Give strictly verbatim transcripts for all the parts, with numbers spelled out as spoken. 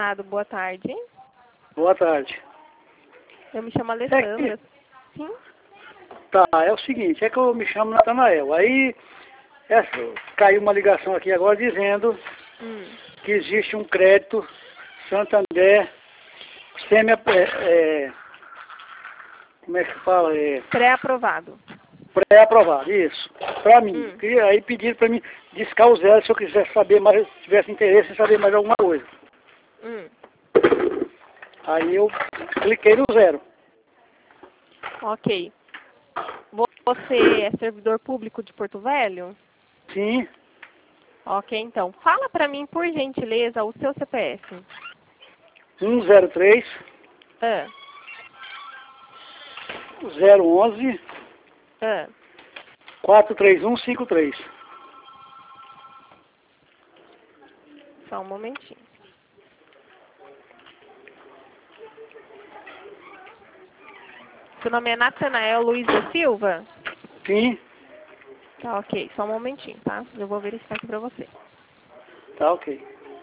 Comissionado, boa tarde. Boa tarde. Eu me chamo Alessandra. É que... Sim? Tá, é o seguinte, é que eu me chamo Natanael. Aí essa, caiu uma ligação aqui agora dizendo Hum. que existe um crédito Santander semi é, como é que fala? É, Pré-aprovado. pré-aprovado, isso. Pra mim. Hum. E aí pediram pra mim discar o zero se eu quisesse saber mais, se tivesse interesse em saber mais alguma coisa. Hum. Aí eu cliquei no zero. Ok. Você é servidor público de Porto Velho? Sim. Ok, então. Fala pra mim, por gentileza, o seu C P F. um zero três, Ah. zero onze, Ah. quatro três um cinco três. Só um momentinho. Seu nome é Natanael Luiz da Silva? Sim. Tá, ok. Só um momentinho, tá? Eu vou verificar aqui pra você. Tá ok.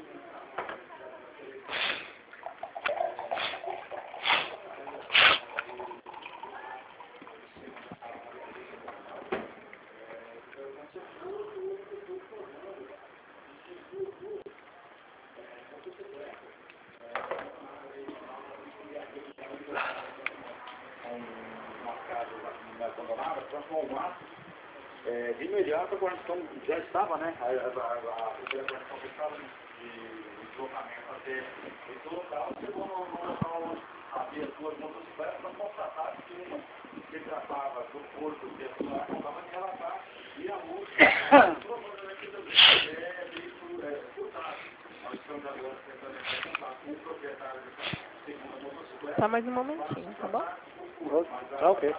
É, de imediato a guarnição já estava, né? A, a, a, a primeira guarnição que estava de deslocamento até esse local, chegou no, no local onde havia duas motocicletas para constatar que uma se tratava do corpo que a pessoa acabava de relatar e a outra provavelmente é veículo é, furtado. Nós estamos agora tentando entrar em contato com o proprietário dessa segunda motocicleta. Só mais um momentinho, tá bom? Tá ok.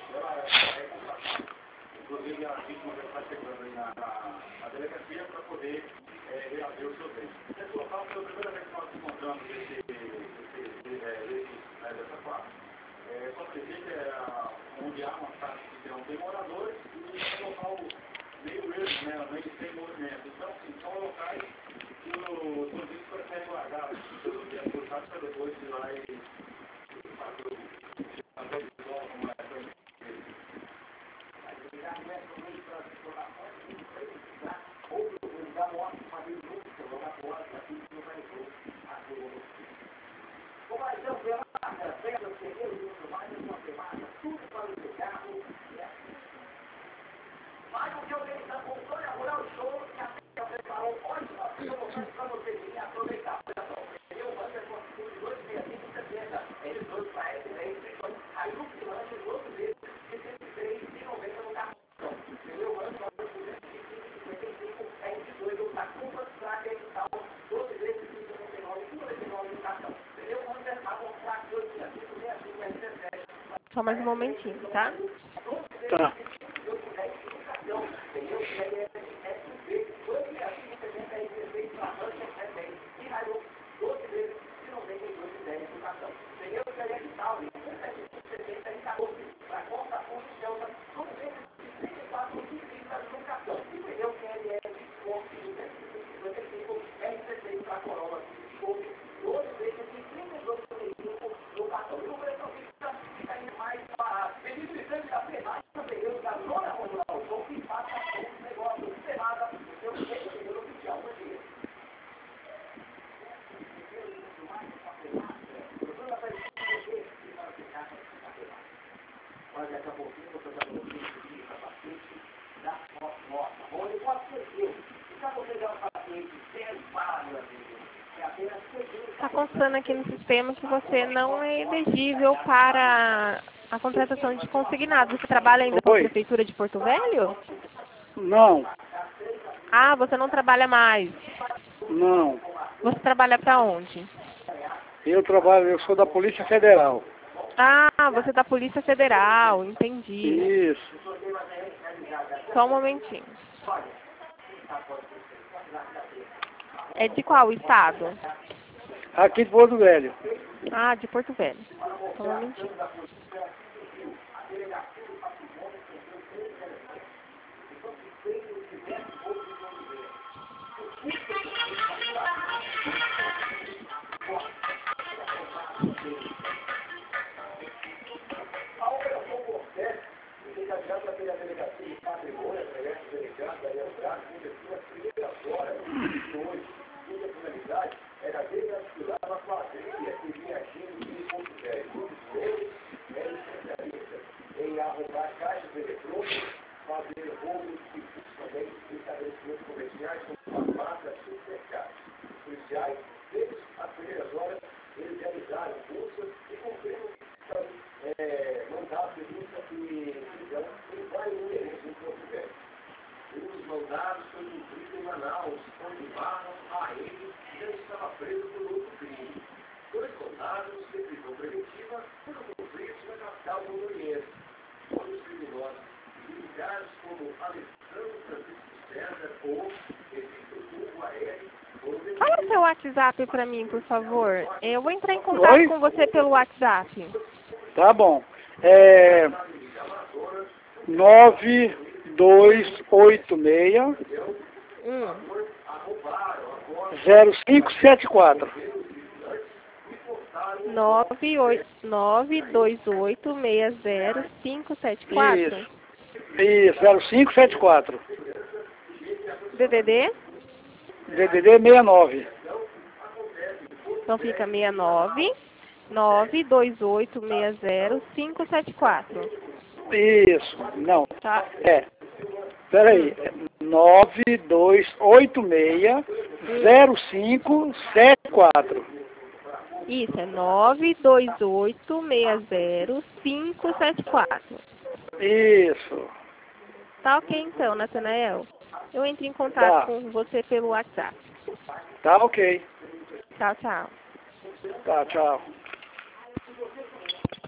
Inclusive, a vítima já está chegando aí na, na, na delegacia para poder é, reaver o seu bem. Esse local foi a primeira vez que nós encontramos esse, esse, esse, é, esse né, dessa classe. É, só que existe é, onde há uma taxa que não tem moradores e um local meio verde, né, meio sem movimento. Então, assim, são locais que o turismo prefere guardar pelo dia por para depois ir lá e fazer o como é que Só mais um momentinho, tá? Tá. Está constando aqui no sistema que você não é elegível para a contratação de consignado. Você trabalha ainda com a Oi. Prefeitura de Porto Velho? Não. Ah, você não trabalha mais. Não. Você trabalha para onde? Eu trabalho, eu sou da Polícia Federal. Ah, você é da Polícia Federal, entendi. Isso. Só um momentinho. É de qual estado? Aqui de Porto Velho. Ah, de Porto Velho. Só um momentinho. Os mandados foi cumprido em Manaus, onde Barros, a ele, já estava preso por outro crime. Dois mandados de prisão preventiva foram cumpridos na capital rondoniense. Outros criminosos, identificados como Alessandro Francisco César ou Registro Hugo A L, foram detidos. Fala seu WhatsApp pra mim, por favor. Eu vou entrar em contato Oi? com você pelo WhatsApp. Tá bom. É nove dois oito seis Hum. zero cinco sete quatro. nove oito nove dois oito seis zero cinco sete quatro. Isso. Isso, zero cinco sete quatro. D D D? D D D sessenta e nove. Então fica sessenta e nove nove dois oito seis zero cinco sete quatro. Isso. Não. Tá? É. Peraí. nove dois oito seis zero cinco sete quatro. Isso, é nove dois oito seis zero cinco sete quatro. Isso. Tá ok então, Natanael. Eu entro em contato Tá. com você pelo WhatsApp. Tá ok. Tchau, tchau. Tá, tchau.